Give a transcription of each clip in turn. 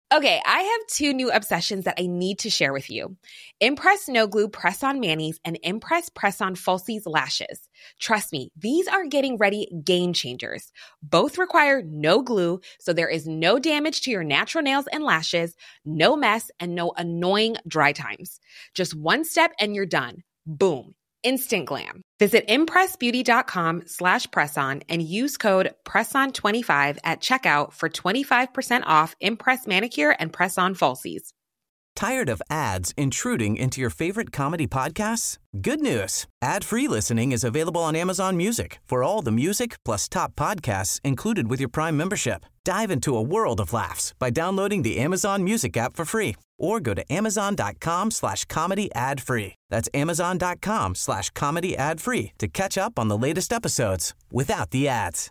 Okay, I have two new obsessions that I need to share with you. Impress No Glue Press-On Manis and Impress Press-On Falsies Lashes. Trust me, these are getting ready game changers. Both require no glue, so there is no damage to your natural nails and lashes, no mess, and no annoying dry times. Just one step and you're done. Boom. Instant glam. Visit impressbeauty.com/presson and use code PRESSON25 at checkout for 25% off Impress Manicure and Press-On Falsies. Tired of ads intruding into your favorite comedy podcasts? Good news. Ad-free listening is available on Amazon Music for all the music plus top podcasts included with your Prime membership. Dive into a world of laughs by downloading the Amazon Music app for free or go to amazon.com/comedy ad-free. That's amazon.com/comedy ad-free to catch up on the latest episodes without the ads.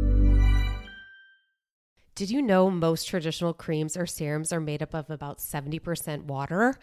Did you know most traditional creams or serums are made up of about 70% water?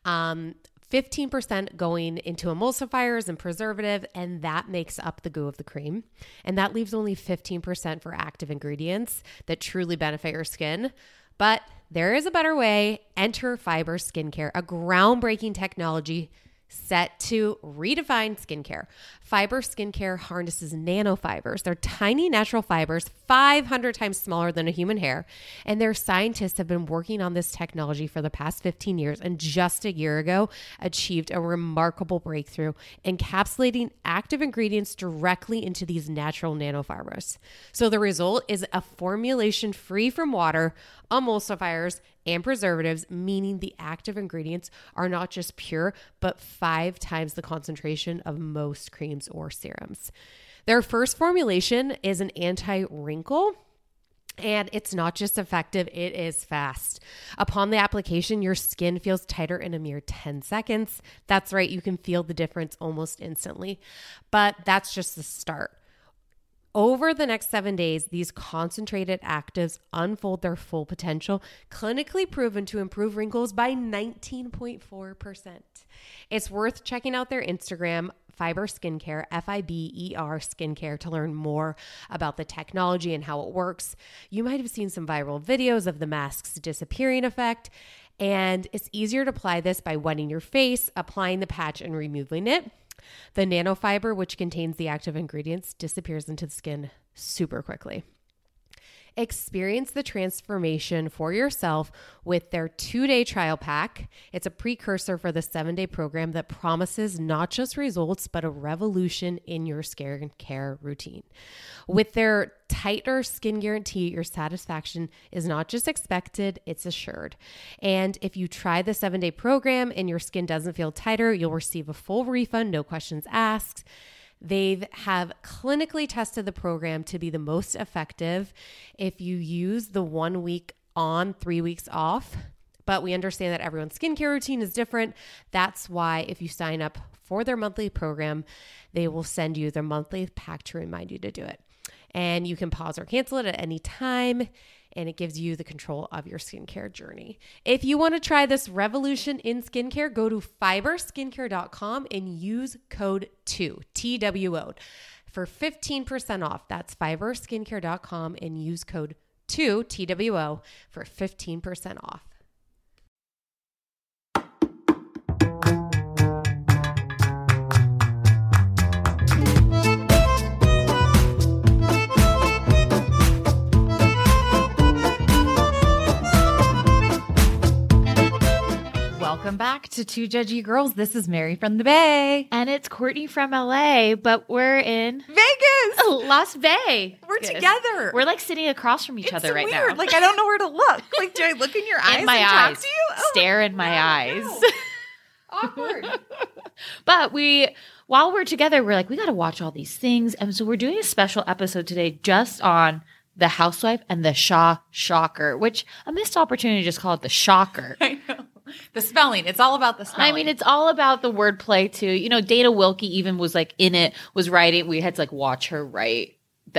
15% going into emulsifiers and preservative, and that makes up the goo of the cream. And that leaves only 15% for active ingredients that truly benefit your skin. But there is a better way. Enter Fiber Skincare, a groundbreaking technology set to redefine skincare. Fiber Skincare harnesses nanofibers. They're tiny natural fibers, 500 times smaller than a human hair. And their scientists have been working on this technology for the past 15 years and just a year ago achieved a remarkable breakthrough, encapsulating active ingredients directly into these natural nanofibers. So the result is a formulation free from water, emulsifiers, and preservatives, meaning the active ingredients are not just pure, but 5 times the concentration of most creams or serums. Their first formulation is an anti-wrinkle, and it's not just effective, it is fast. Upon the application, your skin feels tighter in a mere 10 seconds. That's right, you can feel the difference almost instantly. But that's just the start. Over the next 7 days, these concentrated actives unfold their full potential, clinically proven to improve wrinkles by 19.4%. It's worth checking out their Instagram, Fiber Skincare, Fiber Skincare, to learn more about the technology and how it works. You might have seen some viral videos of the mask's disappearing effect, and it's easier to apply this by wetting your face, applying the patch, and removing it. The nanofiber, which contains the active ingredients, disappears into the skin super quickly. Experience the transformation for yourself with their 2-day trial pack. It's a precursor for the 7-day program that promises not just results, but a revolution in your skincare routine. With their tighter skin guarantee, your satisfaction is not just expected, it's assured. And if you try the 7-day program and your skin doesn't feel tighter, you'll receive a full refund, no questions asked. They have clinically tested the program to be the most effective if you use the 1 week on, 3 weeks off. But we understand that everyone's skincare routine is different. That's why if you sign up for their monthly program, they will send you their monthly pack to remind you to do it. And you can pause or cancel it at any time, and it gives you the control of your skincare journey. If you want to try this revolution in skincare, go to fiberskincare.com and use code 2, TWO, for 15% off. That's fiberskincare.com and use code 2, TWO, for 15% off. Welcome back to Two Judgy Girls. This is Mary from the Bay. And it's Courtney from LA, but we're in Vegas! Las Vegas. We're together. We're like sitting across from each other right now. Like, I don't know where to look. Like, do I look in your eyes in my and eyes. talk to you? Oh, Stare in my eyes. No. Awkward. But while we're together, we're like, we got to watch all these things. And so we're doing a special episode today just on The Housewife and the Shocker, which a missed opportunity to just call it The Shocker. I know. The spelling. It's all about the spelling. I mean, it's all about the wordplay too. You know, Dana Wilkie even was like in it, was writing. We had to like watch her write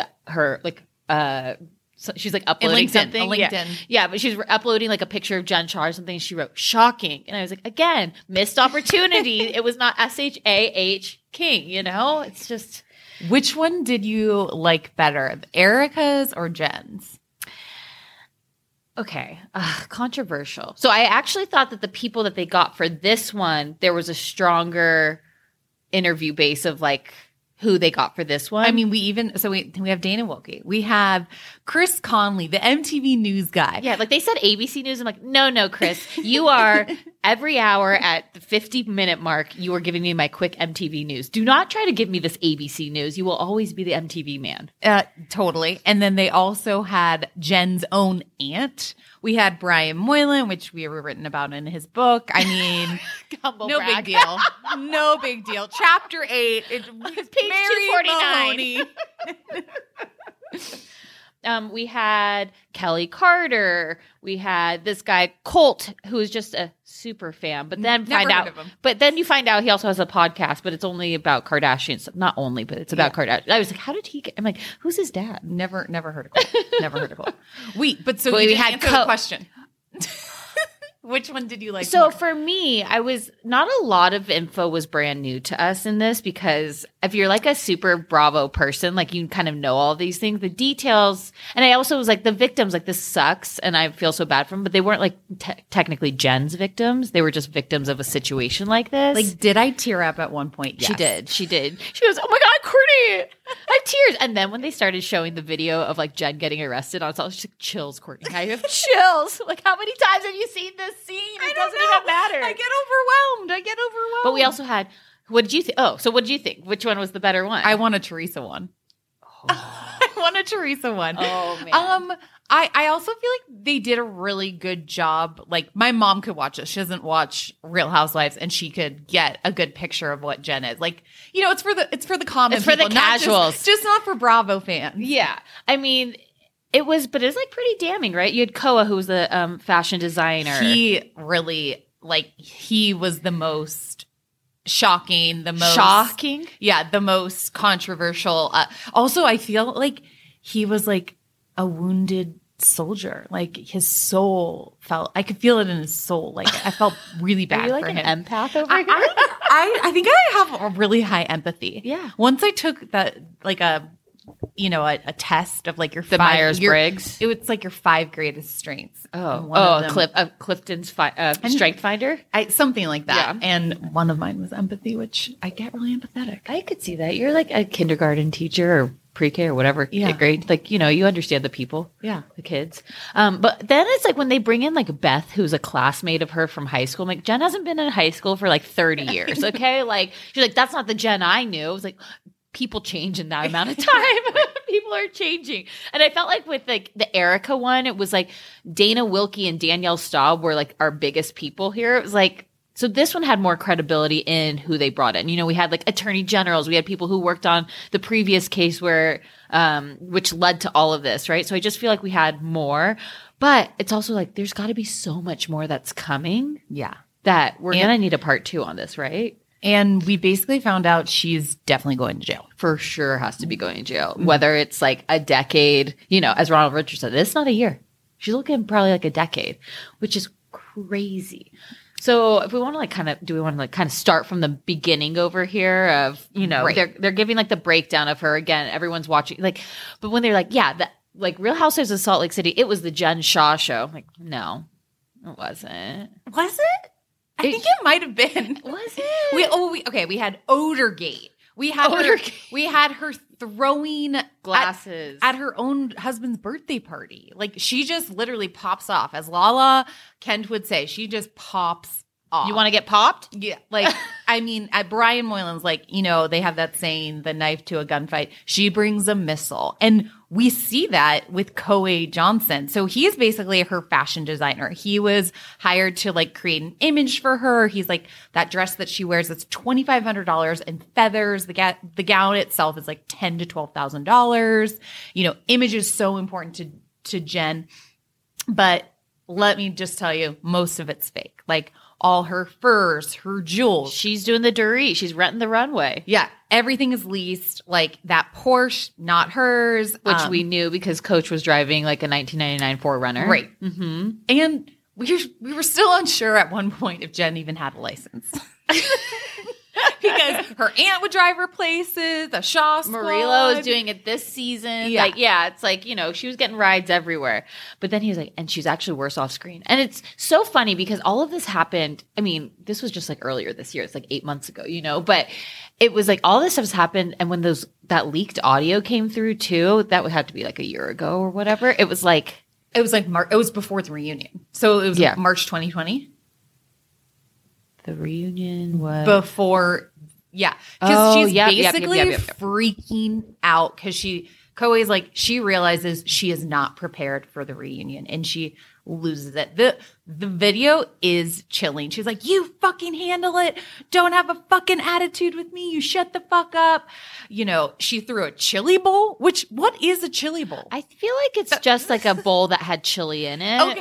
so she's like uploading something. LinkedIn. Yeah, but she's uploading like a picture of Jen Shah or something. She wrote shocking. And I was like, again, missed opportunity. It was not S-H-A-H King, you know? It's just. Which one did you like better, Erica's or Jen's? Okay, controversial. So I actually thought that the people that they got for this one, there was a stronger interview base of like who they got for this one. I mean, we have Dana Wilkie. We have Chris Conley, the MTV News guy. Yeah, like they said ABC News. I'm like, no, Chris, you are every hour at the 50-minute mark, you are giving me my quick MTV News. Do not try to give me this ABC News. You will always be the MTV man. Totally. And then they also had Jen's own aunt. We had Brian Moylan, which we were written about in his book. I mean, no big deal. No big deal. Chapter 8. It's page 249. We had Kelly Carter. We had this guy Colt, who is just a super fan. But then you find out he also has a podcast, but it's only about Kardashians. Not only, but it's about Kardashians. I was like, how did he get? I'm like, who's his dad? Never heard of Colt. Never heard of Colt. Wait, but so we had the question. Which one did you like So more? for me, not a lot of info was brand new to us in this, because if you're like a super Bravo person, like you kind of know all these things, the details. And I also was like, the victims, like this sucks and I feel so bad for them, but they weren't like technically Jen's victims. They were just victims of a situation like this. Like, did I tear up at one point? Yes. She did. She goes, oh my God, Courtney, I have tears. And then when they started showing the video of like Jen getting arrested on something, she's like, chills, Courtney. I have chills. Like, how many times have you seen this scene? It doesn't even matter. I get overwhelmed. But we also had, what did you think? Oh, so what did you think? Which one was the better one? I want a Teresa one. I want a Teresa one. Oh, man. I also feel like they did a really good job. Like, my mom could watch it. She doesn't watch Real Housewives, and she could get a good picture of what Jen is. Like, you know, it's for the common people. It's for the casuals. Just not for Bravo fans. Yeah. I mean, it was like pretty damning, right? You had Koa, who was the fashion designer. He really, like, he was the most shocking, the most controversial. Also, I feel like he was like a wounded soldier. Like, his soul I could feel it in his soul. Like, I felt really bad Are you like for an him. empath over here? I think I have a really high empathy. Yeah. Once I took that, like a test of like your the Myers-Briggs. It's like your 5 greatest strengths. Clifton's Strength Finder, something like that. Yeah. And one of mine was empathy, which I get really empathetic. I could see that. You're like a kindergarten teacher or pre-K or whatever grade. Like, you know, you understand the people, the kids. But then it's like when they bring in like Beth, who's a classmate of her from high school. I'm like, Jen hasn't been in high school for like 30 years. Okay, like she's like, that's not the Jen I knew. It was like, people change in that amount of time. People are changing. And I felt like with like the Erica one, it was like Dana Wilkie and Danielle Staub were like our biggest people here. It was like, so this one had more credibility in who they brought in. You know, we had like attorney generals. We had people who worked on the previous case where, which led to all of this, right? So I just feel like we had more. But it's also like, there's got to be so much more that's coming. Yeah. That we're going to need a part 2 on this, right? And we basically found out she's definitely going to jail. For sure has to be going to jail. Whether it's like a decade, you know, as Ronald Richards said, it's not a year. She's looking probably like a decade, which is crazy. So if we want to kind of start from the beginning over here of, you know, right. they're giving like the breakdown of her again. Everyone's watching like, but when they're like, like Real Housewives of Salt Lake City, it was the Jen Shah show. I'm like, no, it wasn't. Was it? I think it might have been. Was it? We had Odorgate. We had her throwing glasses at her own husband's birthday party. Like, she just literally pops off. As Lala Kent would say, she just pops off. You want to get popped? Yeah. Like, I mean, at Brian Moylan's, like, you know, they have that saying, the knife to a gunfight. She brings a missile. And we see that with Koa Johnson. So he's basically her fashion designer. He was hired to like create an image for her. He's like, that dress that she wears, that's $2,500 and feathers. The gown itself is like $10,000 to $12,000. You know, image is so important to Jen. But let me just tell you, most of it's fake. Like, all her furs, her jewels. She's doing the Dorit. She's renting the runway. Yeah. Everything is leased. Like, that Porsche, not hers. Which we knew because Coach was driving like a 1999 4Runner. Right. Mm-hmm. And we were still unsure at one point if Jen even had a license. Because because her aunt would drive her places, the Shaw Squad. Murillo is doing it this season. Yeah. Like, yeah, it's like, you know, she was getting rides everywhere. But then he was like, and she's actually worse off screen. And it's so funny because all of this happened. I mean, this was just like earlier this year. It's like 8 months ago, you know, but it was like all this stuff has happened. And when that leaked audio came through too, that would have to be like a year ago or whatever. It was like it was before the reunion. So it was March 2020. The reunion was before, because she's basically yep. freaking out because Koei's like, she realizes she is not prepared for the reunion and she loses it. The video is chilling. She's like, you fucking handle it. Don't have a fucking attitude with me. You shut the fuck up. You know, she threw a chili bowl, what is a chili bowl? I feel like it's just like a bowl that had chili in it. Okay.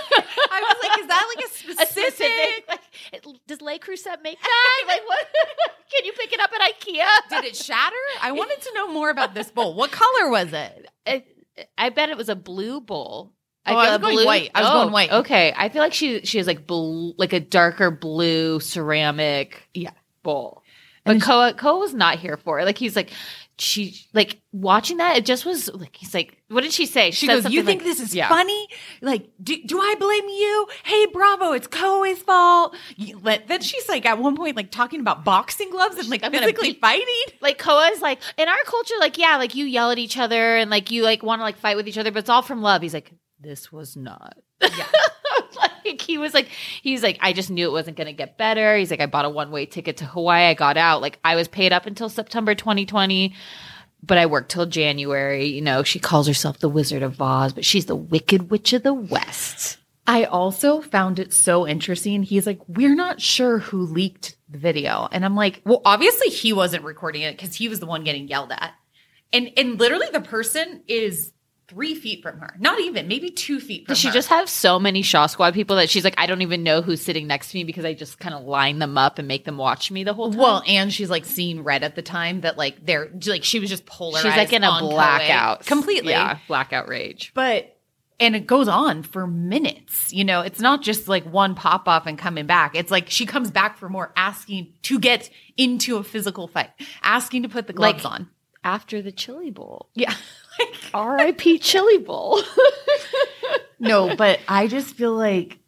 I was like, is that like a specific? Like, does Le Creuset make that? Like, what? Can you pick it up at IKEA? Did it shatter? I wanted to know more about this bowl. What color was it? I bet it was a blue bowl. I was going white. I was going white. Okay. I feel like she has like blue, like a darker blue ceramic bowl. But Koa was not here for it. Like he's like, she like watching that. It just was like, he's like, what did she say? She goes, you think this is funny? Like, do I blame you? Hey, Bravo, it's Koei's fault. Then she's like at one point like talking about boxing gloves and like physically fighting. Like Koa's like, in our culture, like, yeah, like you yell at each other and like you like want to like fight with each other, but it's all from love. He's like, this was not. Yeah. Like he's like, I just knew it wasn't going to get better. He's like, I bought a one-way ticket to Hawaii. I got out. Like I was paid up until September 2020, but I worked till January. You know, she calls herself the Wizard of Oz, but she's the Wicked Witch of the West. I also found it so interesting. He's like, we're not sure who leaked the video. And I'm like, well, obviously he wasn't recording it because he was the one getting yelled at. And literally the person is 3 feet from her. Not even, maybe 2 feet from her. Does she just have so many Shaw Squad people that she's like, I don't even know who's sitting next to me because I just kind of line them up and make them watch me the whole time? Well, and she's like seeing red at the time that like they're like, she was just polarized. She's like in a blackout. Completely. Yeah, blackout rage. And it goes on for minutes. You know, it's not just like one pop off and coming back. It's like she comes back for more, asking to get into a physical fight, asking to put the gloves on. After the chili bowl. Yeah. R.I.P. chili bowl. No, but I just feel like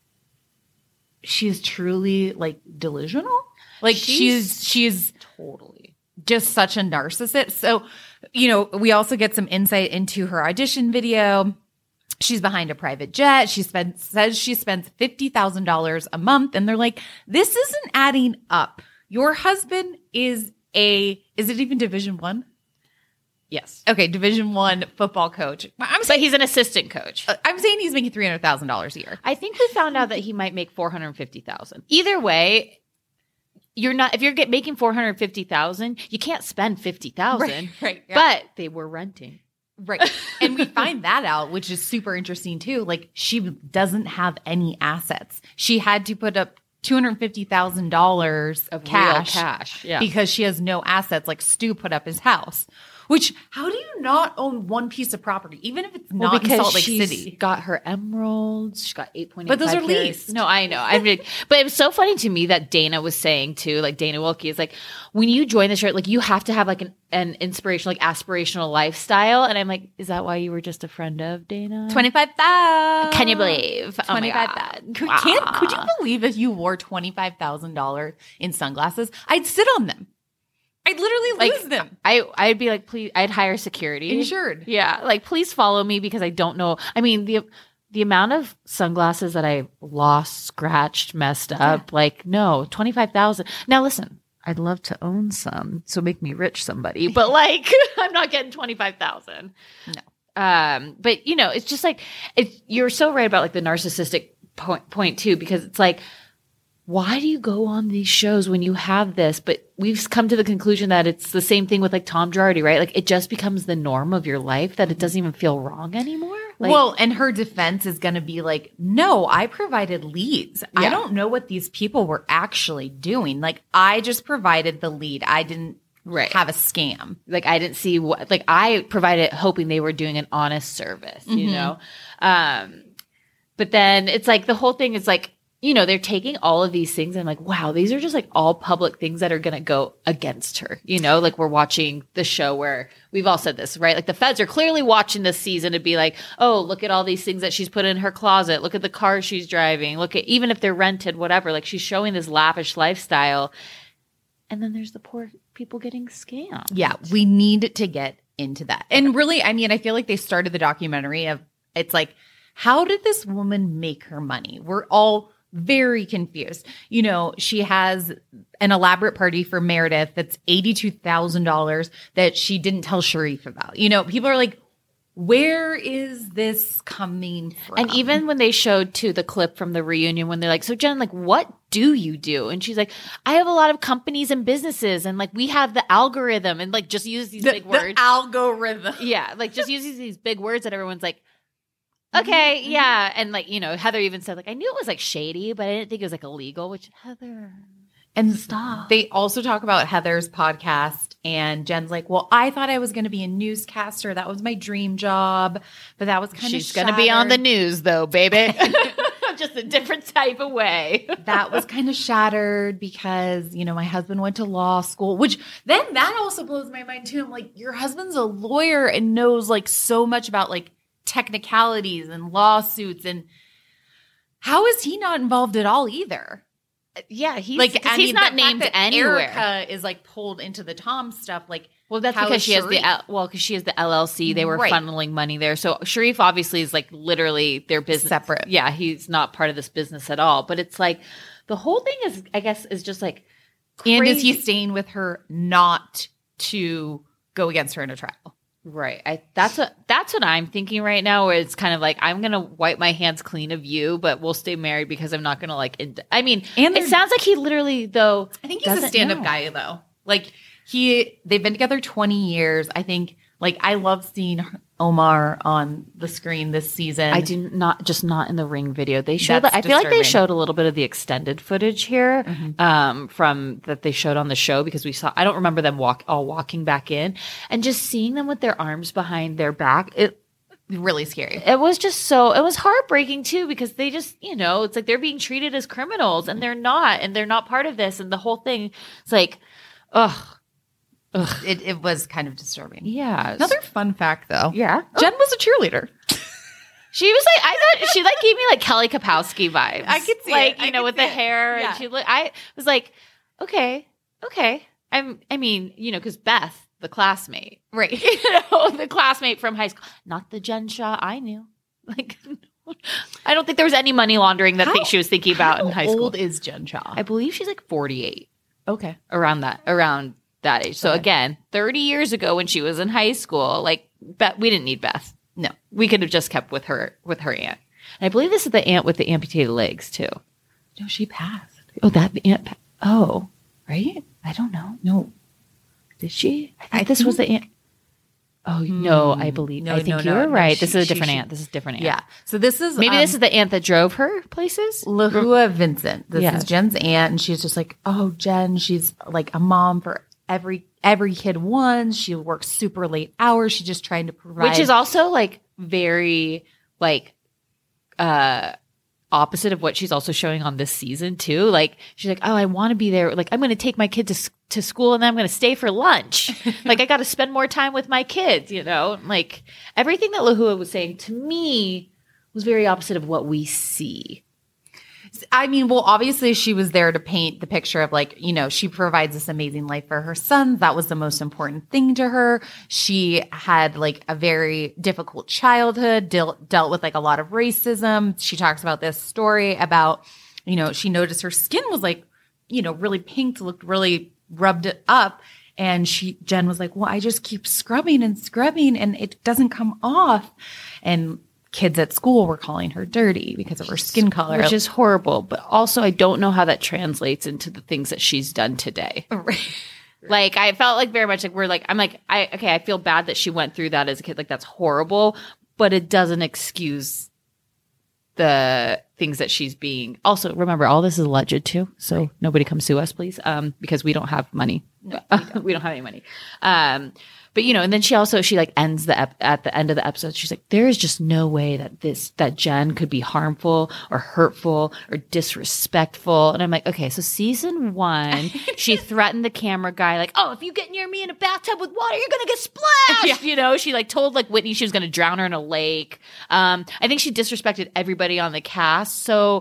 she's truly like delusional. Like she's totally just such a narcissist. So, you know, we also get some insight into her audition video. She's behind a private jet. Says she spends $50,000 a month. And they're like, this isn't adding up. Your husband is it even Division I? Yes. Okay, Division I football coach. But he's an assistant coach. I'm saying he's making $300,000 a year. I think we found out that he might make $450,000. Either way, you're not. If you're making $450,000, you can't spend $50,000. Right. Yeah. But they were renting. Right. And we find that out, which is super interesting too. Like she doesn't have any assets. She had to put up $250,000 of cash. Yeah. Because she has no assets. Like Stu put up his house. Which, how do you not own one piece of property, even if it's not in Salt Lake City? She's got her emeralds. She's got 8.85. But those are carats. leased. No, I know. I mean, but it was so funny to me that Dana was saying too, like Dana Wilkie is like, when you join the show, like you have to have like an inspirational, like aspirational lifestyle. And I'm like, is that why you were just a friend of Dana? 25,000. Can you believe? $25,000. Wow. Could you believe if you wore $25,000 in sunglasses? I'd sit on them. I'd literally lose them. I'd be like, please, I'd hire security. Insured. Yeah. Like, please follow me because I don't know. I mean, the amount of sunglasses that I lost, scratched, messed up, like, no, 25,000. Now listen, I'd love to own some. So make me rich, somebody. But like, I'm not getting 25,000. No. But you know, it's just like, you're so right about like the narcissistic point too, because it's like, why do you go on these shows when you have this? But we've come to the conclusion that it's the same thing with like Tom Girardi, right? Like it just becomes the norm of your life that it doesn't even feel wrong anymore. Like, well, and her defense is going to be like, no, I provided leads. Yeah. I don't know what these people were actually doing. Like I just provided the lead. I didn't have a scam. Like I didn't see what, like I provided hoping they were doing an honest service, you know? But then it's like the whole thing is like, they're taking all of these things and I'm like, wow, these are just like all public things that are going to go against her. Like we're watching the show where we've all said this, right? Like the feds are clearly watching this season to be like, oh, look at all these things that she's put in her closet. Look at the cars she's driving. Look at, even if they're rented, whatever, like she's showing this lavish lifestyle. And then there's the poor people getting scammed. Yeah, we need to get into that. And really, I mean, I feel like they started the documentary of, it's like, how did this woman make her money? We're all very confused. She has an elaborate party for Meredith that's $82,000 that she didn't tell Sharif about. People are like, where is this coming from? And even when they showed too the clip from the reunion when they're like, so Jen, like, what do you do? And she's like, I have a lot of companies and businesses and like we have the algorithm and like just use these big words. The algorithm. Yeah. Like just uses these big words that everyone's like, okay, yeah. And like, Heather even said like, I knew it was like shady, but I didn't think it was like illegal, which Heather. And stop. They also talk about Heather's podcast and Jen's like, well, I thought I was going to be a newscaster. That was my dream job, but that was kind of She's going to be on the news though, baby. Just a different type of way. That was kind of shattered because, my husband went to law school, which then that also blows my mind too. I'm like, your husband's a lawyer and knows like so much about like technicalities and lawsuits, and how is he not involved at all either? Yeah, he's he's not named anywhere. Erica is like pulled into the Tom stuff. Like, well, that's because she has because she has the LLC. They were funneling money there. So Sharif obviously is like literally their business separate. Yeah, he's not part of this business at all. But it's like the whole thing is, I guess, is just like crazy. And is he staying with her not to go against her in a trial? Right. That's what I'm thinking right now, where it's kind of like, I'm going to wipe my hands clean of you, but we'll stay married because I'm not going to like, and it sounds like he literally though. I think he's a stand-up guy though. Like they've been together 20 years. I think like I love seeing Omar on the screen this season. I do not, just not in the ring video. They showed, I feel like they showed a little bit of the extended footage here, from that they showed on the show because I don't remember them walking back in and just seeing them with their arms behind their back. It really scary. It was just it was heartbreaking too, because they just, it's like they're being treated as criminals and they're not part of this. And the whole thing, it's like, ugh. It was kind of disturbing. Yeah. Another fun fact though. Yeah. Jen was a cheerleader. She was like, I thought she like gave me like Kelly Kapowski vibes. I could see like, it. With the hair. Yeah. And she I was like, okay. I mean, because Beth, the classmate. Right. The classmate from high school. Not the Jen Shaw I knew. Like, I don't think there was any money laundering that she was thinking about in high school. How old is Jen Shaw? I believe she's like 48. Okay. Around that age. So again, 30 years ago when she was in high school, like we didn't need Beth. No, we could have just kept with her aunt. And I believe this is the aunt with the amputated legs too. No, she passed. Oh, that aunt. Oh, right. I don't know. No, did she? I think this was the aunt. Oh no, I believe. No, I think you're right. This is a different aunt. This is a different aunt. Yeah. So this is this is the aunt that drove her places. Lahua Vincent. This is Jen's aunt, and she's just like, oh, Jen. She's like a mom for every kid once. She works super late hours. She's just trying to provide, which is also like very like opposite of what she's also showing on this season too. Like she's like, oh, I want to be there. Like I'm going to take my kid to school and then I'm going to stay for lunch. Like I got to spend more time with my kids. Like everything that Lahua was saying to me was very opposite of what we see. I mean, well, obviously she was there to paint the picture of like, she provides this amazing life for her sons. That was the most important thing to her. She had like a very difficult childhood, dealt with like a lot of racism. She talks about this story about, she noticed her skin was like, really pink, looked really rubbed up. And Jen was like, well, I just keep scrubbing and it doesn't come off. And kids at school were calling her dirty because of her skin color. Which is horrible. But also, I don't know how that translates into the things that she's done today. Right. Like, I felt like very much like I feel bad that she went through that as a kid. Like, that's horrible. But it doesn't excuse the things that she's being. Also, remember, all this is alleged too. So nobody come sue us, please, because we don't have money. No, we don't have any money. But, and then she like ends at the end of the episode. She's like, there is just no way that Jen could be harmful or hurtful or disrespectful. And I'm like, okay, so season 1, she threatened the camera guy like, oh, if you get near me in a bathtub with water, you're going to get splashed. Yeah. She like told like Whitney she was going to drown her in a lake. I think she disrespected everybody on the cast. So,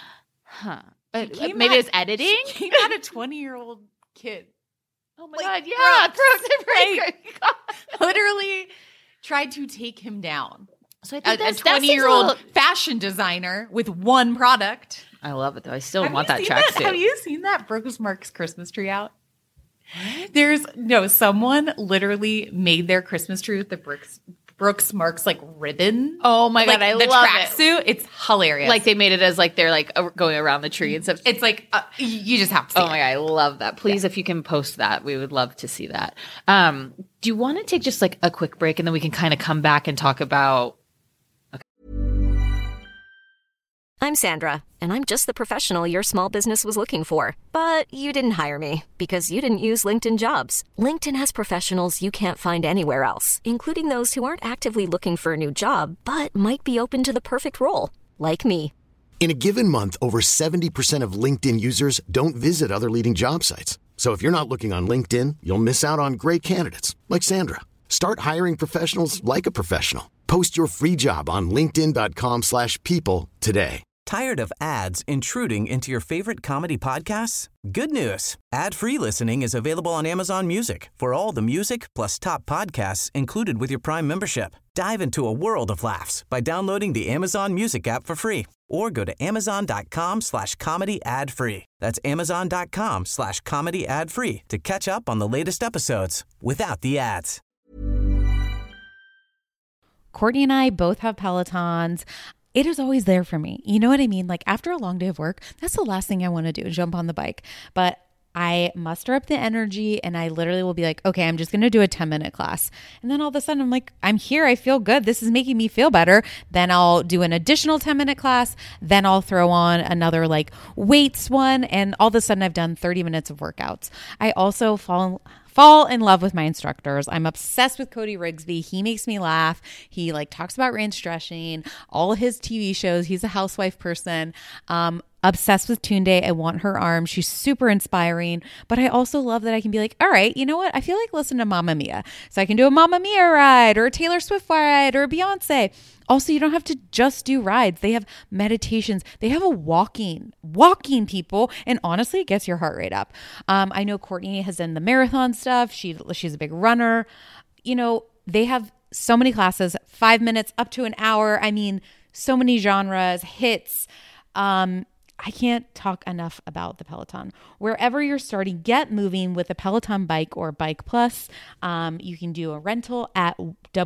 maybe it's editing. She came out a 20-year-old kid. Oh my God, yeah. Brooks. Literally tried to take him down. So I think a 20-year-old fashion designer with one product. I love it, though. I still want that tracksuit. Have you seen that Brooks Marks Christmas tree out? Someone literally made their Christmas tree with the Brooks Marks like ribbon. Oh my God, I love it. Tracksuit. It's hilarious. Like they made it as like they're like going around the tree and stuff. It's like you just have to see Oh my God, I love that. Please, if you can post that, we would love to see that. Do you want to take just like a quick break and then we can kind of come back and talk about I'm Sandra, and I'm just the professional your small business was looking for. But you didn't hire me because you didn't use LinkedIn Jobs. LinkedIn has professionals you can't find anywhere else, including those who aren't actively looking for a new job, but might be open to the perfect role, like me. In a given month, over 70% of LinkedIn users don't visit other leading job sites. So if you're not looking on LinkedIn, you'll miss out on great candidates like Sandra. Start hiring professionals like a professional. Post your free job on linkedin.com/people today. Tired of ads intruding into your favorite comedy podcasts? Good news. Ad-free listening is available on Amazon Music for all the music plus top podcasts included with your Prime membership. Dive into a world of laughs by downloading the Amazon Music app for free or go to amazon.com/comedy ad-free. That's amazon.com/comedy ad-free to catch up on the latest episodes without the ads. Courtney and I both have Pelotons. It is always there for me. You know what I mean? Like after a long day of work, that's the last thing I want to do, jump on the bike. But I muster up the energy and I literally will be like, okay, I'm just going to do a 10-minute class. And then all of a sudden I'm like, I'm here. I feel good. This is making me feel better. Then I'll do an additional 10-minute class. Then I'll throw on another like weights one. And all of a sudden I've done 30 minutes of workouts. I also fall in love with my instructors. I'm obsessed with Cody Rigsby. He makes me laugh. He like talks about range stretching, all his TV shows. He's a housewife person. Obsessed with Tunde. I want her arm. She's super inspiring. But I also love that I can be like, all right, you know what? I feel like listening to Mamma Mia. So I can do a Mamma Mia ride or a Taylor Swift ride or a Beyonce. Also, you don't have to just do rides. They have meditations. They have a walking people. And honestly, it gets your heart rate up. I know Courtney has done the marathon stuff. She's a big runner. You know, they have so many classes, 5 minutes up to an hour. I mean, so many genres, hits. I can't talk enough about the Peloton. Wherever you're starting, get moving with a Peloton bike or Bike Plus. You can do a rental at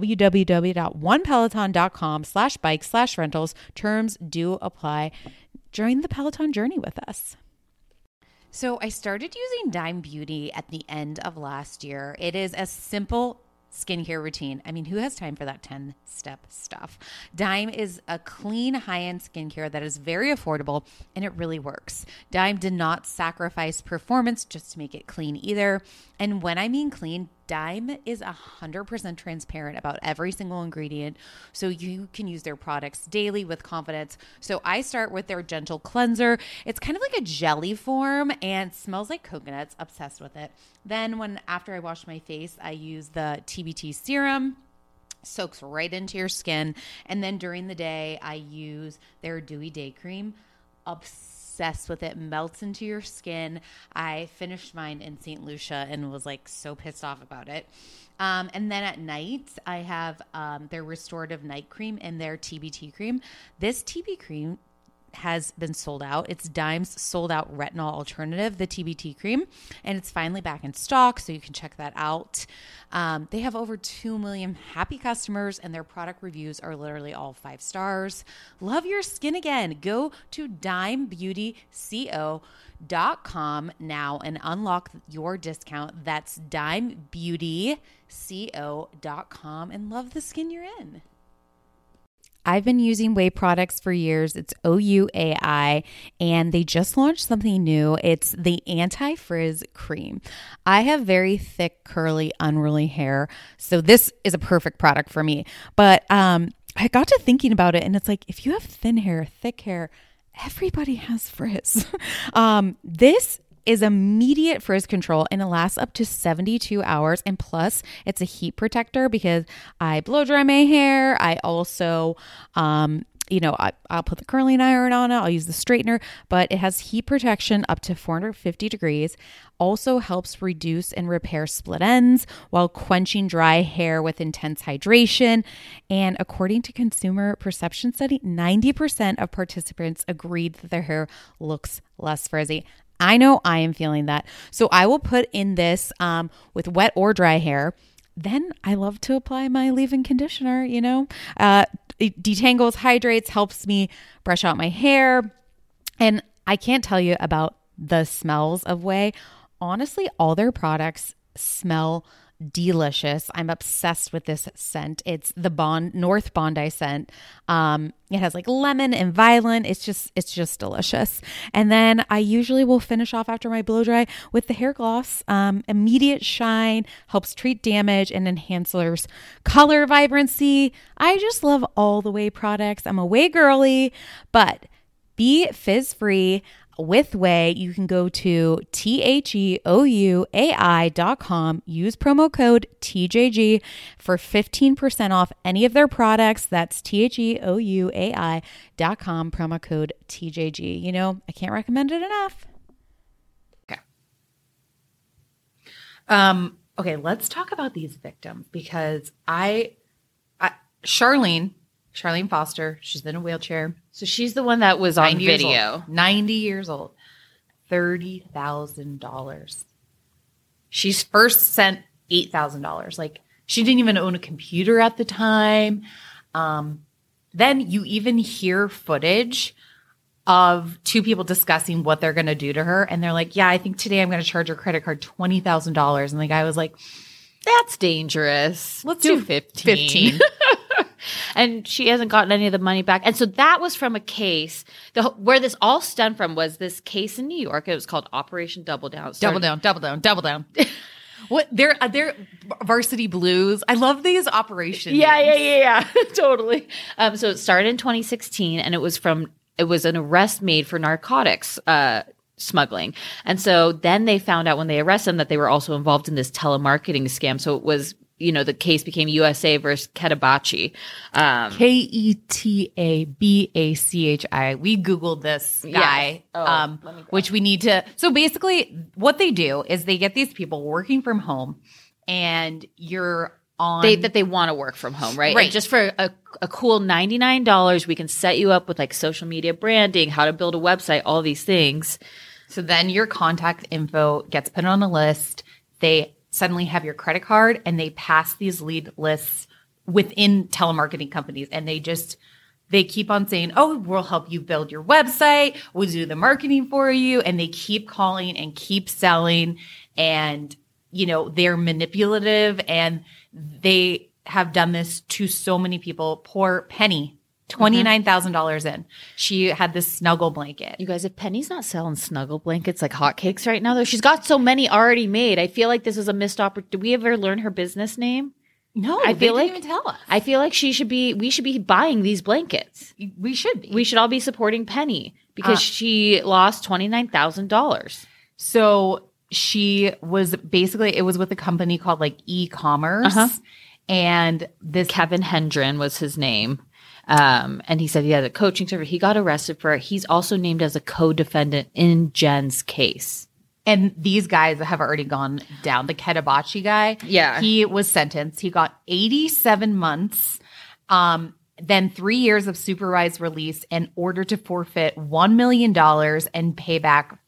www.onepeloton.com/bike/rentals. Terms do apply. Join the Peloton journey with us. So I started using Dime Beauty at the end of last year. It is a simple skincare routine. I mean, who has time for that 10-step stuff? Dime is a clean, high-end skincare that is very affordable, and it really works. Dime did not sacrifice performance just to make it clean either. And when I mean clean, Dime is 100% transparent about every single ingredient, so you can use their products daily with confidence. So I start with their Gentle Cleanser. It's kind of like a jelly form and smells like coconuts. Obsessed with it. Then after I wash my face, I use the TBT serum. Soaks right into your skin. And then during the day, I use their Dewy Day Cream. Obsessed with it. Melts into your skin. I finished mine in St. Lucia and was like so pissed off about it. And then at night, I have their Restorative Night Cream and their TBT cream. This TB cream has been sold out. It's Dime's sold out retinol alternative, the TBT cream, and it's finally back in stock, so you can check that out. They have over 2 million happy customers, and their product reviews are literally all 5 stars. Love your skin again. Go to dimebeautyco.com now and unlock your discount. That's dimebeautyco.com and love the skin you're in. I've been using Ouai products for years. It's OUAI, and they just launched something new. It's the Anti-Frizz Cream. I have very thick, curly, unruly hair, so this is a perfect product for me. But I got to thinking about it, and it's like, if you have thin hair, thick hair, everybody has frizz. This is immediate frizz control, and it lasts up to 72 hours. And plus, it's a heat protector because I blow dry my hair. I also, I'll put the curling iron on it. I'll use the straightener, but it has heat protection up to 450 degrees. Also helps reduce and repair split ends while quenching dry hair with intense hydration. And according to Consumer Perception Study, 90% of participants agreed that their hair looks less frizzy. I know I am feeling that. So I will put in this with wet or dry hair. Then I love to apply my leave-in conditioner, It detangles, hydrates, helps me brush out my hair. And I can't tell you about the smells of Ouai. Honestly, all their products smell delicious. I'm obsessed with this scent. It's the North Bondi scent. It has like lemon and violet. It's just delicious. And then I usually will finish off after my blow dry with the hair gloss. Immediate shine, helps treat damage, and enhances color vibrancy. I just love all the Ouai products. I'm a Ouai girly, but be fizz free. With Ouai, you can go to THEOUAI.com, use promo code TJG for 15% off any of their products. That's THEOUAI.com, promo code TJG. I can't recommend it enough. Okay, let's talk about these victims because Charlene Foster, she's in a wheelchair. So she's the one that was on video. 90 years old. $30,000. She's first sent $8,000. Like, she didn't even own a computer at the time. Then you even hear footage of two people discussing what they're going to do to her. And they're like, yeah, I think today I'm going to charge her credit card $20,000. And the guy was like, that's dangerous. Let's do 15. And she hasn't gotten any of the money back. And so that was from a case. Where this all stemmed from was this case in New York. It was called Operation Double Down. Double down. What they're Varsity Blues. I love these operations. Yeah. Totally. So it started in 2016, and it was an arrest made for narcotics smuggling. And so then they found out when they arrested them that they were also involved in this telemarketing scam. So it was, the case became USA versus Ketabachi. Ketabachi. We Googled this guy, which we need to. So basically what they do is they get these people working from home, and you're on. They want to work from home, right? Right. And just for a cool $99, we can set you up with like social media branding, how to build a website, all these things. So then your contact info gets put on a list. They suddenly have your credit card, and they pass these lead lists within telemarketing companies. And they keep on saying, oh, we'll help you build your website. We'll do the marketing for you. And they keep calling and keep selling. And, they're manipulative, and they have done this to so many people. Poor Penny. $29,000 in. She had this snuggle blanket. You guys, if Penny's not selling snuggle blankets like hotcakes right now, though, she's got so many already made. I feel like this is a missed opportunity. Did we ever learn her business name? No, I feel they like didn't even tell us. I feel like we should be buying these blankets. We should be. We should all be supporting Penny because she lost $29,000. So she was it was with a company called like e-commerce. And this Kevin Hendren was his name. And he said he had a coaching service. He got arrested for it. He's also named as a co-defendant in Jen's case. And these guys have already gone down. The Ketabachi guy, he was sentenced. He got 87 months, then 3 years of supervised release, and ordered to forfeit $1 million and pay back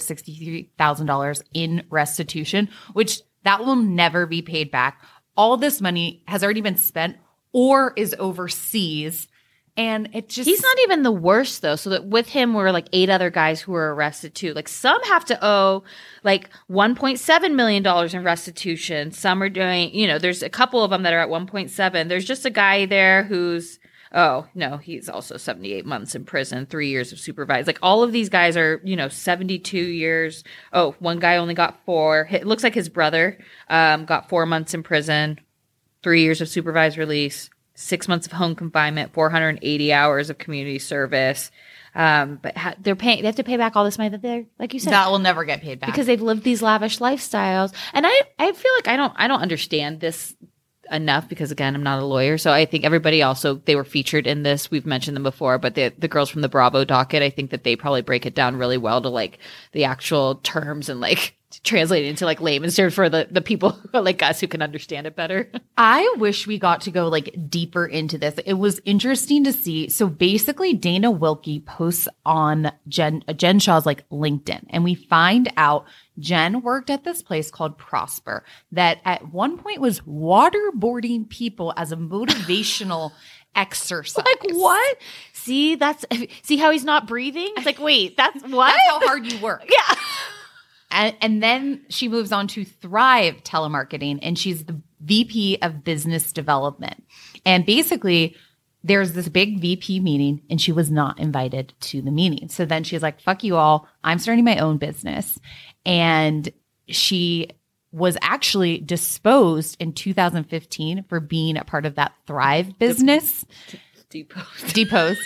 $563,000 in restitution, which that will never be paid back. All this money has already been spent or is overseas. And it just... He's not even the worst, though. So that with him were like 8 other guys who were arrested, too. Like, some have to owe like $1.7 million in restitution. Some are doing, there's a couple of them that are at 1.7. There's just a guy there who's Oh, no, he's also 78 months in prison, 3 years of supervised. Like all of these guys are, 72 years. Oh, one guy only got 4. It looks like his brother got 4 months in prison, 3 years of supervised release, 6 months of home confinement, 480 hours of community service. But they have to pay back all this money that they're, like you said, That will never get paid back. because they've lived these lavish lifestyles. And I feel like I don't understand this enough because, again, I'm not a lawyer. So I think everybody also, they were featured in this. We've mentioned them before, but the girls from the Bravo docket, I think that they probably break it down really well to like the actual terms and like translate it into like layman's terms for the people like us who can understand it better. I wish we got to go like deeper into this. It was interesting to see. So basically Dana Wilkie posts on Jen Shah's like LinkedIn, and we find out Jen worked at this place called Prosper that at one point was waterboarding people as a motivational exercise. Like what? See how he's not breathing? It's like, wait, that's what? That's how hard you work. Yeah. And then she moves on to Thrive Telemarketing, and she's the VP of Business Development. And basically, there's this big VP meeting, and she was not invited to the meeting. So then she's like, fuck you all. I'm starting my own business. And she was actually disposed in 2015 for being a part of that Thrive business. Disposed.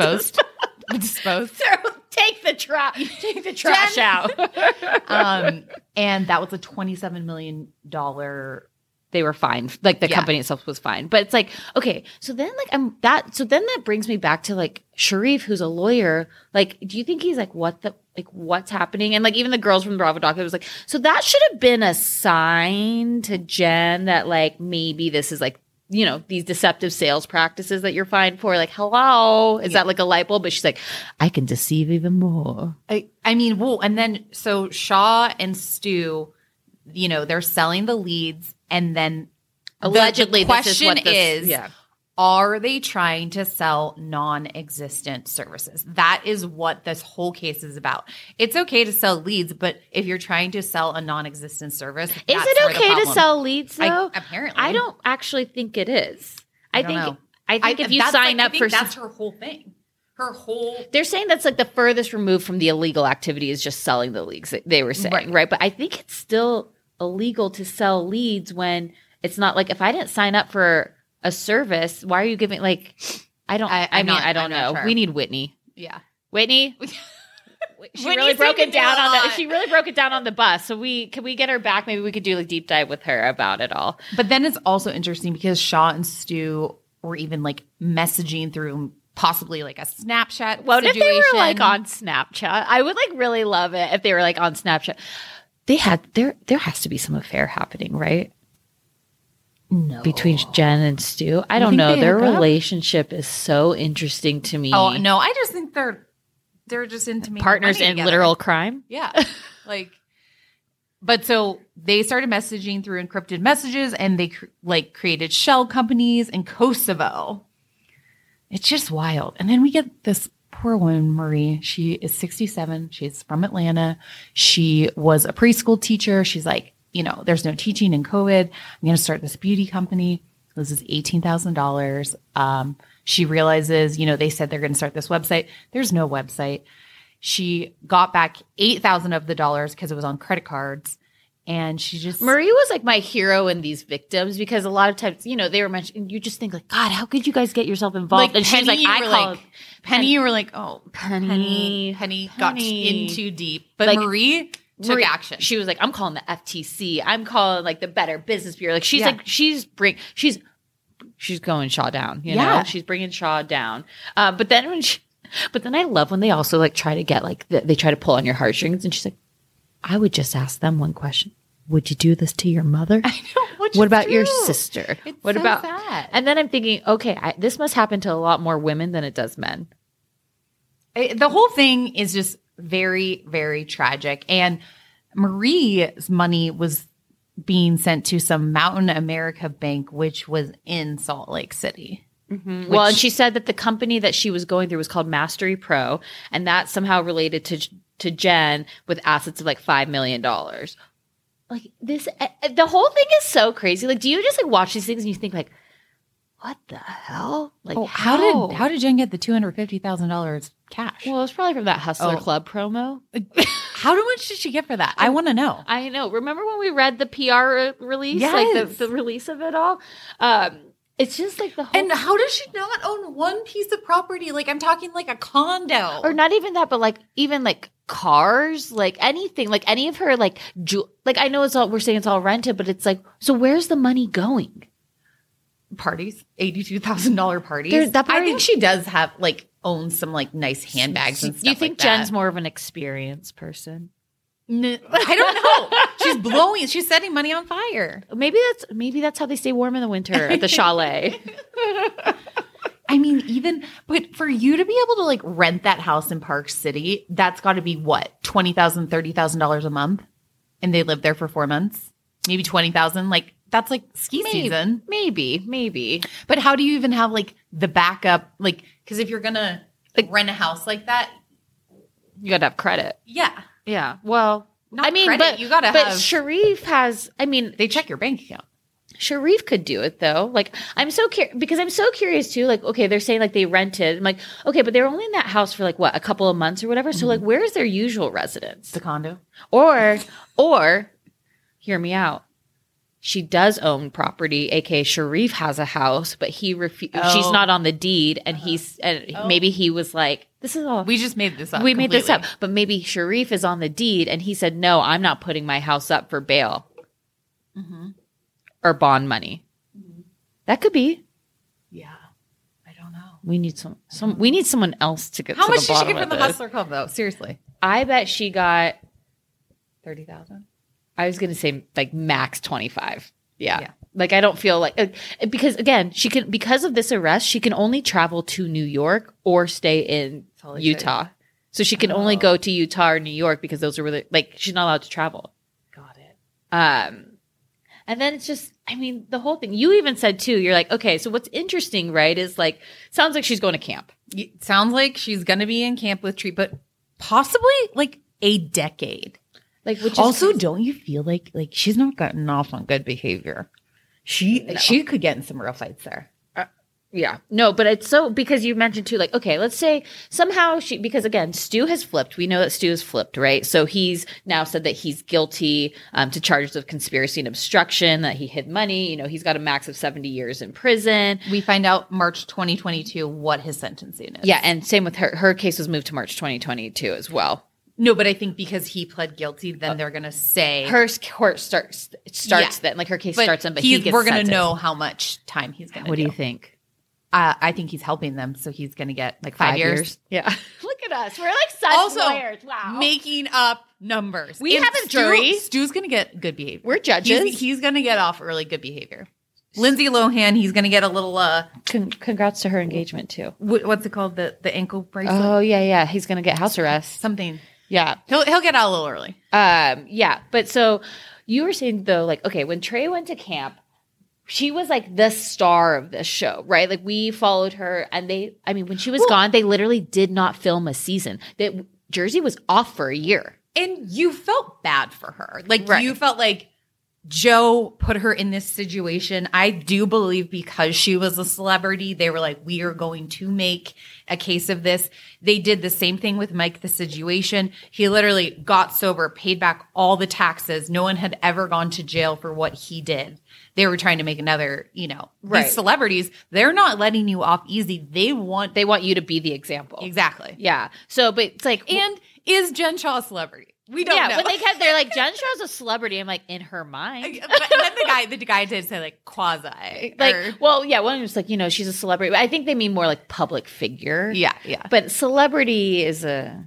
Take the trash out. And that was a $27 million. They were fined. Like the company itself was fined. But it's like, okay, so then like that brings me back to like Sharif, who's a lawyer. Like, do you think he's like, what's happening? And like even the girls from the Bravo doc, it was like, so that should have been a sign to Jen that like maybe this is like, these deceptive sales practices that you're fined for. Like, hello, is that like a light bulb? But she's like, I can deceive even more. I mean, well, and then so Shah and Stu, they're selling the leads, and then Allegedly, the question is, yeah. Are they trying to sell non-existent services? That is what this whole case is about. It's okay to sell leads, but if you're trying to sell a non-existent service, is it okay to sell leads though? Apparently. I don't actually think it is. I think know. if you sign up for that's her whole thing. They're saying that's like the furthest removed from the illegal activity is just selling the leads. They were saying, right? But I think it's still illegal to sell leads when it's not like if I didn't sign up for a service, why are you giving like I don't know. Sure. We need Whitney. Yeah. Whitney. She really broke it down on the bus. So can we get her back? Maybe we could do a deep dive with her about it all. But then it's also interesting because Shah and Stu were even like messaging through possibly like a Snapchat What situation. if they were like on Snapchat? I would like really love it if they were like on Snapchat. There has to be some affair happening, right? No. Between Jen and Stu. I don't know. Their relationship is so interesting to me. Oh, no. I just think they're just into making partners money in together. literal crime. Yeah. But so they started messaging through encrypted messages, and they created shell companies in Kosovo. It's just wild. And then we get this poor woman, Marie. She is 67. She's from Atlanta. She was a preschool teacher. She's like, there's no teaching in COVID. I'm going to start this beauty company. This is $18,000. She realizes, they said they're going to start this website. There's no website. She got back $8,000 of the dollars because it was on credit cards. And she just Marie was like my hero in these victims because a lot of times, they were mentioning, you just think like, God, how could you guys get yourself involved? And she's like, Penny, you were like, oh, Penny got in too deep. But like, Marie took action. She was like, I'm calling the FTC. I'm calling like the Better Business Bureau. Like she's she's going Shaw down, she's bringing Shaw down. But then I love when they also like try to get like, they try to pull on your heartstrings, and she's like, I would just ask them one question. Would you do this to your mother? I know. What about your sister? What about that? And then I'm thinking, okay, this must happen to a lot more women than it does men. The whole thing is just very, very tragic. And Marie's money was being sent to some Mountain America Bank, which was in Salt Lake City. Mm-hmm. Well, and she said that the company that she was going through was called Mastery Pro, and that somehow related to Jen with assets of like $5 million. Like this, the whole thing is so crazy. Like, do you just like watch these things and you think like, what the hell? Like, how did Jen get the $250,000 cash? Well, it's probably from that Hustler Club promo. How much did she get for that? I want to know. I know. Remember when we read the PR release? Yes. Like the release of it all? It's just like the whole. And how does she not own one piece of property? Like, I'm talking like a condo. Or not even that, but like even like cars, like anything, like any of her like like I know we're saying it's all rented, but it's like, so where's the money going? Parties, $82,000 parties. I think she does have like owns some like nice handbags and stuff. You think like that. Jen's more of an experienced person? No, I don't know. She's setting money on fire. Maybe that's how they stay warm in the winter at the chalet. I mean, but for you to be able to like rent that house in Park City, that's got to be what, $20,000, $30,000 a month, and they live there for 4 months, maybe $20,000. Like that's like ski season, maybe. But how do you even have like the backup? Like, because if you're gonna like rent a house like that, you gotta have credit. Yeah. Well, credit, but you gotta but have. Sharrieff has. I mean, they check your bank account. Sharrieff could do it though. Like I'm so curious too. Like, okay, they're saying like they rented. I'm like, okay, but they're only in that house for like what, a couple of months or whatever. So like, where is their usual residence? The condo. Or hear me out. She does own property, aka Sharrieff has a house, but he she's not on the deed, and maybe he was like, "This is all we just made this up. We made this up." But maybe Sharrieff is on the deed, and he said, "No, I'm not putting my house up for bail or bond money." That could be. Yeah, I don't know. We need we need someone else to get. How to much the did she bottom get from the of this. Hustler Club though? Seriously, I bet she got 30,000. I was going to say like max 25. Yeah. Like I don't feel like because again, because of this arrest, she can only travel to New York or stay in Utah. So she can only go to Utah or New York because those are really like she's not allowed to travel. Got it. And then it's just, I mean, the whole thing. You even said too, you're like, okay, so what's interesting, right, is like sounds like she's going to camp. It sounds like she's going to be in camp with Treat, but possibly like a decade. Like, which also, is, don't you feel like she's not gotten off on good behavior? She could get in some real fights there. Yeah. No, but it's so, because you mentioned too, like, okay, let's say somehow because again, Stu has flipped. We know that Stu has flipped, right? So he's now said that he's guilty to charges of conspiracy and obstruction, that he hid money. You know, he's got a max of 70 years in prison. We find out March 2022 what his sentencing is. Yeah. And same with her. Her case was moved to March 2022 as well. No, but I think because he pled guilty, then they're going to say her court starts then, like her case starts then, but we're going to know how much time he's going to do. What do you think? I think he's helping them, so he's going to get like 5 years. Yeah. Look at us. We're like such lawyers. Wow. Making up numbers. We have a jury. Stu's going to get good behavior. We're judges. He's going to get off early good behavior. Lindsay Lohan, he's going to get a little congrats to her engagement too. What's it called? The ankle bracelet? Oh, yeah. He's going to get house arrest. Something. Yeah. He'll get out a little early. Yeah. But so you were saying though, like, okay, when Trey went to camp, she was like the star of this show, right? Like we followed her and when she was gone, they literally did not film a season. Jersey was off for a year. And you felt bad for her. Like you felt like Joe put her in this situation. I do believe because she was a celebrity, they were like, we are going to make a case of this. They did the same thing with Mike the Situation. He literally got sober, paid back all the taxes. No one had ever gone to jail for what he did. They were trying to make another, these celebrities, they're not letting you off easy. They want you to be the example. Exactly. Yeah. So, but it's like, and is Jen Shaw a celebrity? We don't know. When they're like, Jen Shaw's a celebrity. I'm like, in her mind. But then the guy did say like quasi. One was like, she's a celebrity. But I think they mean more like public figure. Yeah. But celebrity is a.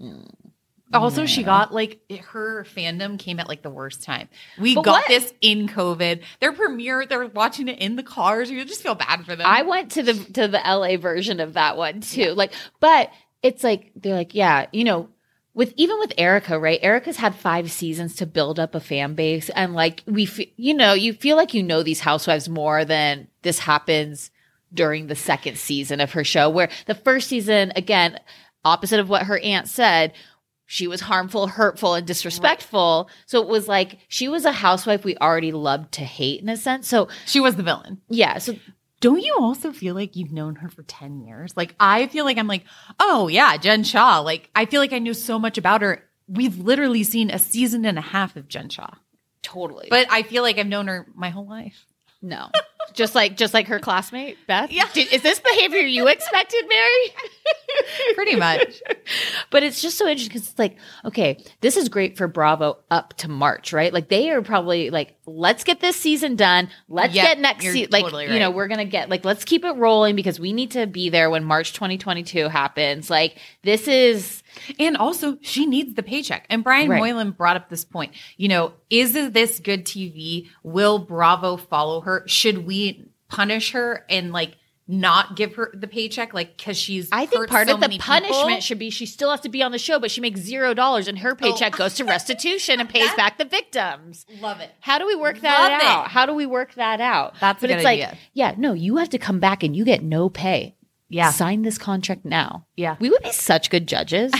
Also, she got like her fandom came at like the worst time. We got this in COVID. Their premiere, they're watching it in the cars. You just feel bad for them. I went to the LA version of that one too. Yeah. Like, but it's like they're like, yeah, with Erica, right? Erica's had 5 seasons to build up a fan base, and like you feel like these housewives more than this happens during the second season of her show, where the first season, again, opposite of what her aunt said. She was harmful, hurtful, and disrespectful. Right. So it was like she was a housewife we already loved to hate in a sense. So she was the villain. Yeah. So don't you also feel like you've known her for 10 years? Like, I feel like I'm like, oh yeah, Jen Shah. Like, I feel like I knew so much about her. We've literally seen a season and a half of Jen Shah. Totally. But I feel like I've known her my whole life. No. Just like her classmate, Beth? Yeah. Is this behavior you expected, Mary? Pretty much. But it's just so interesting because it's like, okay, this is great for Bravo up to March, right? Like they are probably like, let's get this season done. Let's Yep, get next you're season. Like, totally you know, right. we're going to get like, let's keep it rolling because we need to be there when March 2022 happens. Like this is. And also, she needs the paycheck. And Brian Right. Moylan brought up this point. You know, is this good TV? Will Bravo follow her? Should we punish her and like not give her the paycheck? Like, because she's I think hurt part so of the many punishment people? should be she still has to be on the show, but she makes $0 and her paycheck goes to restitution and pays back the victims. Love it. How do we work that Love out? it. How do we work that out? That's a but good it's like, idea. yeah, no, you have to come back and you get no pay. Yeah. Sign this contract now. Yeah. We would be such good judges.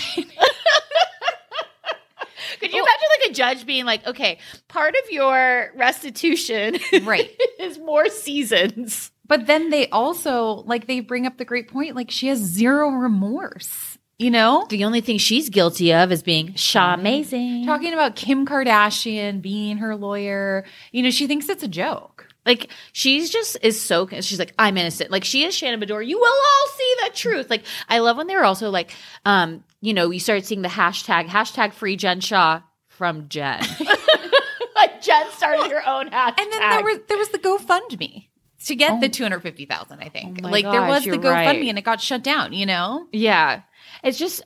Could you imagine like a judge being like, okay, part of your restitution Right. is more seasons. But then they also, like, they bring up the great point, like, she has zero remorse, you know? The only thing she's guilty of is being amazing. Talking about Kim Kardashian being her lawyer. You know, she thinks it's a joke. Like she's just is so she's like I'm innocent. Like she is Shannon Bedore. You will all see the truth. Like I love when they're also like, you know, we started seeing the hashtag free Jen Shah from Jen. Like Jen started her own hashtag. And then there was the GoFundMe to get the $250,000. I think Oh my like there was gosh, the you're GoFundMe right. and it got shut down. You know? Yeah, it's just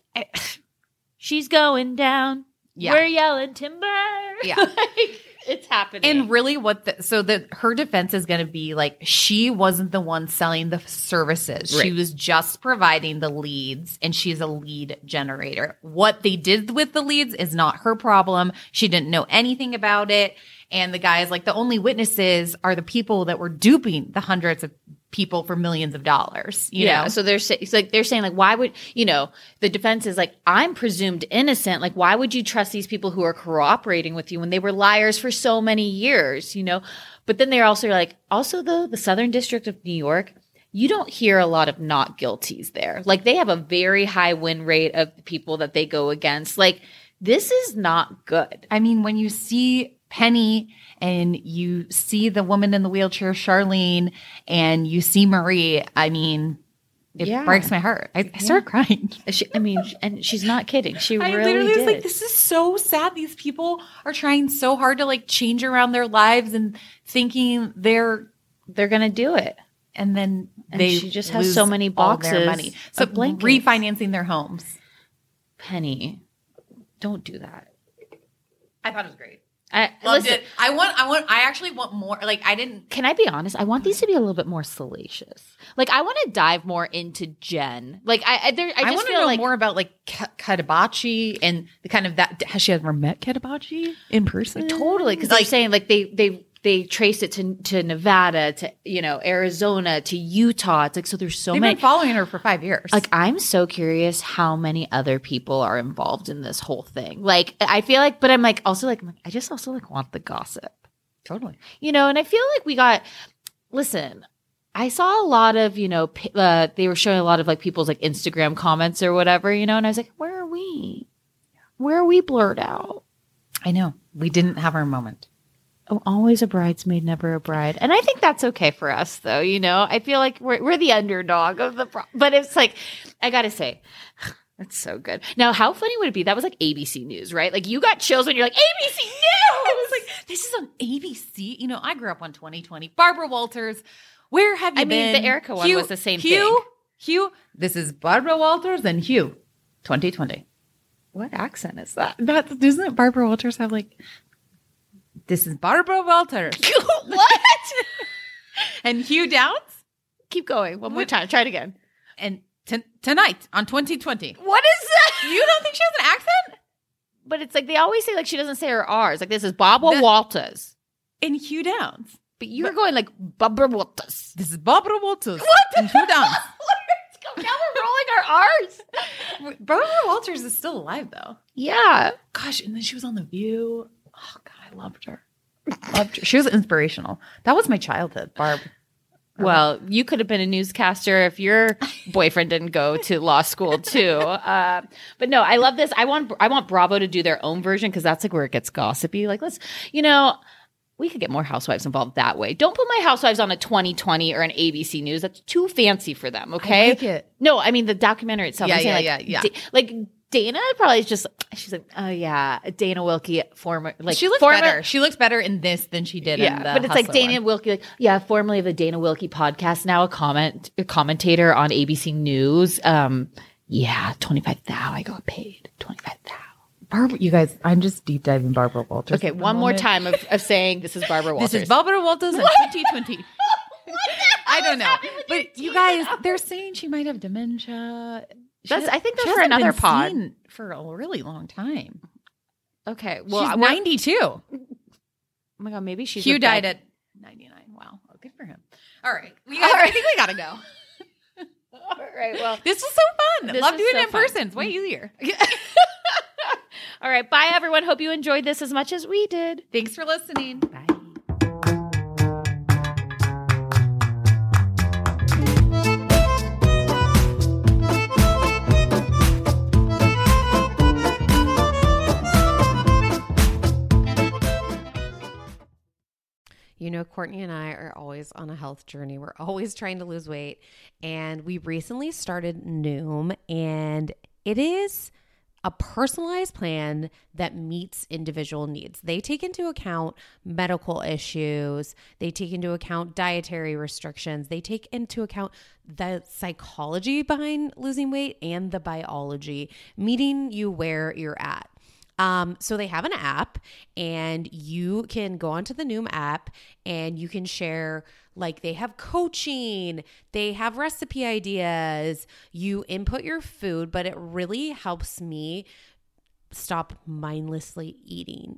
she's going down. Yeah. We're yelling timber. Yeah. Like, it's happening. And really, her defense is going to be like she wasn't the one selling the services. She Right. was just providing the leads, and she's a lead generator. What they did with the leads is not her problem. She didn't know anything about it. And the guy is like, the only witnesses are the people that were duping the hundreds of people for millions of dollars. You know? So they're saying like, why would the defense is like, I'm presumed innocent. Like, why would you trust these people who are cooperating with you when they were liars for so many years? You know, but then they're also like, the Southern District of New York. You don't hear a lot of not guilties there. Like they have a very high win rate of the people that they go against. Like this is not good. I mean, when you see Penny and you see the woman in the wheelchair, Charlene, and you see Marie, I mean, it breaks my heart. I started crying. And she's not kidding. She I really literally did. was like, this is so sad. These people are trying so hard to like change around their lives and thinking they're going to do it. and then And they she just has lose so many all their boxes money. So of blankets. refinancing their homes. Penny, don't do that. I thought it was great. Listen, it. I actually want more. Like I didn't. can I be honest? I want these to be a little bit more salacious. Like I want to dive more into Jen. Like I just want to feel know like more about like Katabachi and the kind of that. Has she ever met Katabachi in person? totally because they're saying like they trace it to Nevada, to Arizona, to Utah. It's like so there's so They've many. been following her for 5 years. Like I'm so curious how many other people are involved in this whole thing. Like I feel like, but I'm like also like I just also like want the gossip. totally. And I feel like listen, I saw a lot of, they were showing a lot of like people's like Instagram comments or whatever, and I was like, where are we? Where are we blurred out? I know we didn't have our moment. Oh, always a bridesmaid, never a bride. And I think that's okay for us though, I feel like we're the underdog of the but it's like, I gotta say, that's so good. Now, how funny would it be? That was like ABC News, right? Like you got chills when you're like, ABC News! I was like, this is on ABC. I grew up on 2020. Barbara Walters, where have you been? the Erica one was the same thing. Hugh, this is Barbara Walters and Hugh, 2020. What accent is that? Doesn't Barbara Walters have like, this is Barbara Walters. What? And Hugh Downs? Keep going. One more time. Try it again. And tonight on 2020. What is that? You don't think she has an accent? But it's like they always say like she doesn't say her R's. Like this is Barbara Walters. And Hugh Downs. But you're going like Barbara Walters. This is Barbara Walters. What? And Hugh Downs. Now we're rolling our R's. Barbara Walters is still alive though. Yeah. Gosh, and then she was on The View. Oh God, I loved her. She was inspirational. That was my childhood, Barb. Well, you could have been a newscaster if your boyfriend didn't go to law school too. But no, I love this. I want Bravo to do their own version because that's like where it gets gossipy. Like, we could get more housewives involved that way. Don't put my housewives on a 2020 or an ABC News. That's too fancy for them, okay? I like it. No, I mean the documentary itself. Yeah. Like Dana probably is just, she's like, oh yeah, Dana Wilkie, she looks better. She looks better in this than she did in the but it's like Hustler Dana one. Wilkie, formerly of the Dana Wilkie podcast, now a commentator on ABC News. 25,000. I got paid 25,000. Barbara, you guys, I'm just deep diving Barbara Walters. Okay, one more time of saying this is Barbara Walters. This is Barbara Walters in 2020. I don't know. But you guys, they're saying she might have dementia. I think that's she for hasn't another been pod. seen for a really long time. Okay, well, She's 92. Oh my god, maybe she's Hugh with died Beth. at 99. Wow, good for him. All right, I think we gotta go. All right, well, This was so fun. This Love was doing so it in fun. person. It's way easier. all right, bye everyone. Hope you enjoyed this as much as we did. Thanks for listening. Bye. You know, Courtney and I are always on a health journey. We're always trying to lose weight. And we recently started Noom, and it is a personalized plan that meets individual needs. They take into account medical issues. They take into account dietary restrictions. They take into account the psychology behind losing weight and the biology, meeting you where you're at. So they have an app, and you can go onto the Noom app and you can share, like, they have coaching, they have recipe ideas, you input your food, but it really helps me stop mindlessly eating.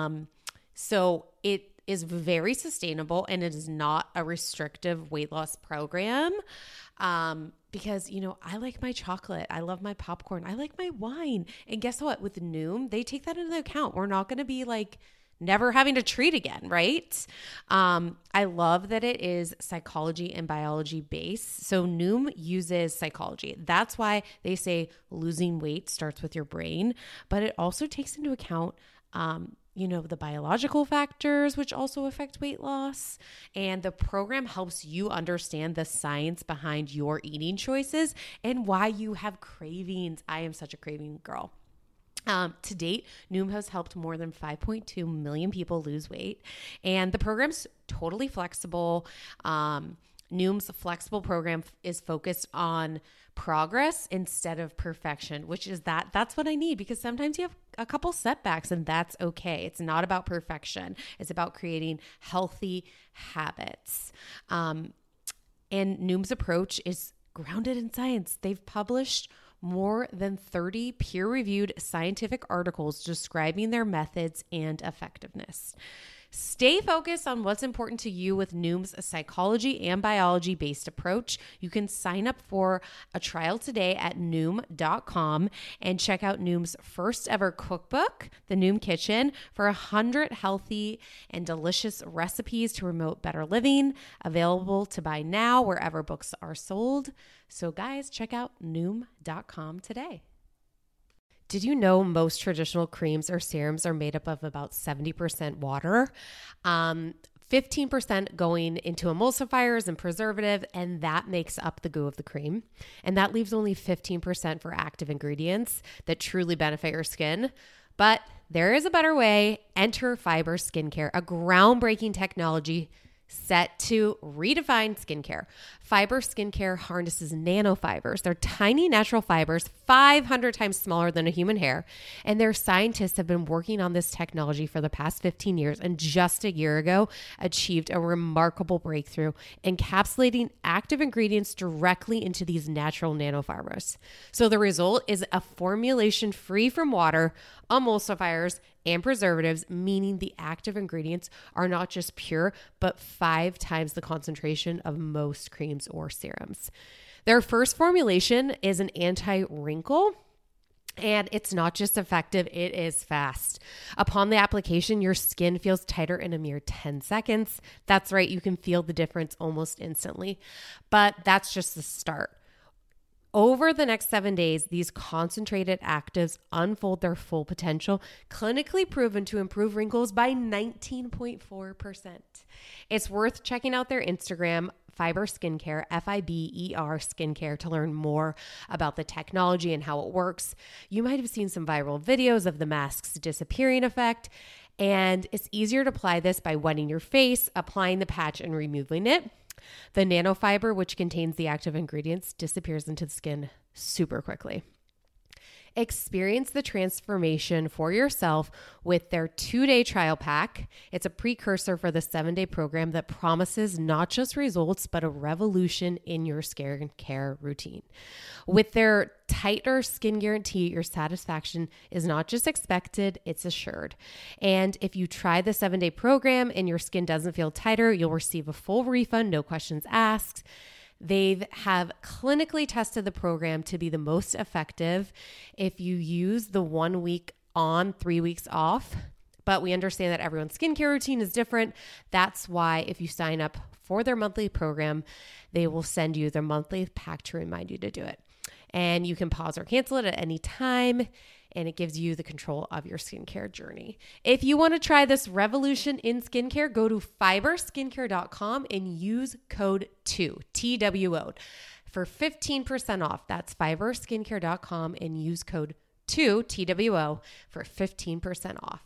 So it is very sustainable, and it is not a restrictive weight loss program. Because, I like my chocolate. I love my popcorn. I like my wine. And guess what? With Noom, they take that into account. We're not going to be like never having to treat again, right? I love that it is psychology and biology based. So Noom uses psychology. That's why they say losing weight starts with your brain, but it also takes into account, the biological factors, which also affect weight loss. And the program helps you understand the science behind your eating choices and why you have cravings. I am such a craving girl. To date, Noom has helped more than 5.2 million people lose weight. And the program's totally flexible. Noom's flexible program is focused on progress instead of perfection, which is that's what I need, because sometimes you have a couple setbacks and that's okay. It's not about perfection. It's about creating healthy habits. And Noom's approach is grounded in science. They've published more than 30 peer-reviewed scientific articles describing their methods and effectiveness. Stay focused on what's important to you with Noom's psychology and biology-based approach. You can sign up for a trial today at Noom.com and check out Noom's first ever cookbook, The Noom Kitchen, for 100 healthy and delicious recipes to promote better living, available to buy now wherever books are sold. So guys, check out Noom.com today. Did you know most traditional creams or serums are made up of about 70% water? 15% going into emulsifiers and preservative, and that makes up the goo of the cream. And that leaves only 15% for active ingredients that truly benefit your skin. But there is a better way. Enter Fiber Skincare, a groundbreaking technology set to redefine skincare. Fiber Skincare harnesses nanofibers. They're tiny natural fibers, 500 times smaller than a human hair. And their scientists have been working on this technology for the past 15 years, and just a year ago achieved a remarkable breakthrough, encapsulating active ingredients directly into these natural nanofibers. So the result is a formulation free from water, emulsifiers, and preservatives, meaning the active ingredients are not just pure, but 5 times the concentration of most creams or serums. Their first formulation is an anti-wrinkle And it's not just effective, it is fast. Upon the application, your skin feels tighter in a mere 10 seconds. That's right, you can feel the difference almost instantly. But that's just the start. Over the next 7 days, these concentrated actives unfold their full potential, clinically proven to improve wrinkles by 19.4%. It's worth checking out their Instagram, Fiber Skincare, Fiber Skincare, to learn more about the technology and how it works. You might have seen some viral videos of the mask's disappearing effect, and it's easier to apply this by wetting your face, applying the patch, and removing it. The nanofiber, which contains the active ingredients, disappears into the skin super quickly. Experience the transformation for yourself with their 2-day trial pack. It's a precursor for the 7-day program that promises not just results, but a revolution in your skincare routine. With their tighter skin guarantee, your satisfaction is not just expected, it's assured. And if you try the 7-day program and your skin doesn't feel tighter, you'll receive a full refund, no questions asked. They have clinically tested the program to be the most effective if you use the 1 week on, 3 weeks off. But we understand that everyone's skincare routine is different. That's why if you sign up for their monthly program, they will send you their monthly pack to remind you to do it. And you can pause or cancel it at any time, and it gives you the control of your skincare journey. If you want to try this revolution in skincare, go to fiberskincare.com and use code 2, TWO, for 15% off. That's fiberskincare.com and use code 2, TWO, for 15% off.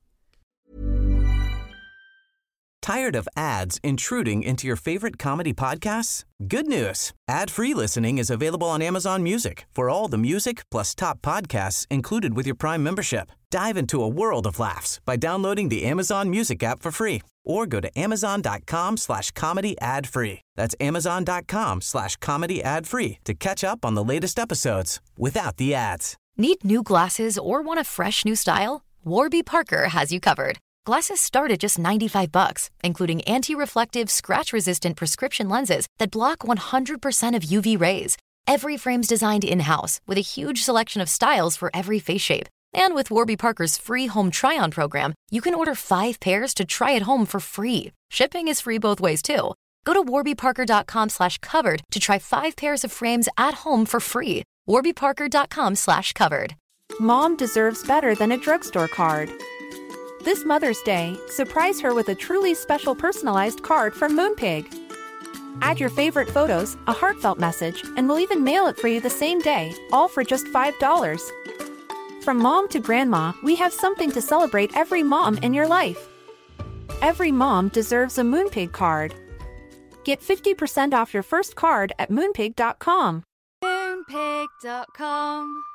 Tired of ads intruding into your favorite comedy podcasts? Good news. Ad-free listening is available on Amazon Music for all the music plus top podcasts included with your Prime membership. Dive into a world of laughs by downloading the Amazon Music app for free or go to amazon.com/comedy ad-free. That's amazon.com/comedy ad-free to catch up on the latest episodes without the ads. Need new glasses or want a fresh new style? Warby Parker has you covered. Glasses start at just $95, including anti-reflective, scratch-resistant prescription lenses that block 100% of UV rays. Every frame's designed in-house with a huge selection of styles for every face shape. And with Warby Parker's free home try-on program, you can order 5 pairs to try at home for free. Shipping is free both ways, too. Go to warbyparker.com/covered to try 5 pairs of frames at home for free. warbyparker.com/covered. Mom deserves better than a drugstore card. This Mother's Day, surprise her with a truly special personalized card from Moonpig. Add your favorite photos, a heartfelt message, and we'll even mail it for you the same day, all for just $5. From mom to grandma, we have something to celebrate every mom in your life. Every mom deserves a Moonpig card. Get 50% off your first card at Moonpig.com. Moonpig.com